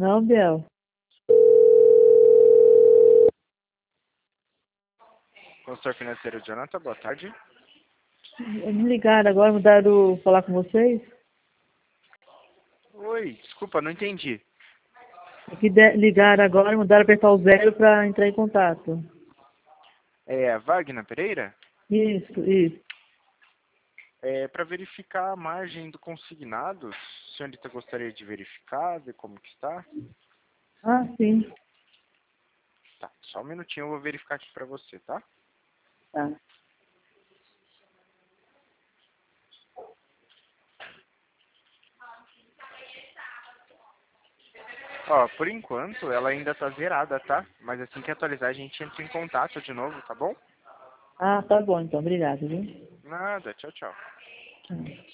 Não, Biel. Consultor financeiro Jonathan, boa tarde. Me ligaram agora, mudaram falar com vocês? Oi, desculpa, não entendi. Ligaram agora, mudaram apertar o 0 para entrar em contato. É a Wagner Pereira? Isso. É para verificar a margem do consignado. A senhorita gostaria de verificar, ver como que está? Ah, sim. Tá, só um minutinho, eu vou verificar aqui para você, tá? Tá. Ó, por enquanto ela ainda tá zerada, tá? Mas assim que atualizar a gente entra em contato de novo, tá bom? Ah, tá bom então. Obrigada, viu? Nada, tchau, tchau. Tchau.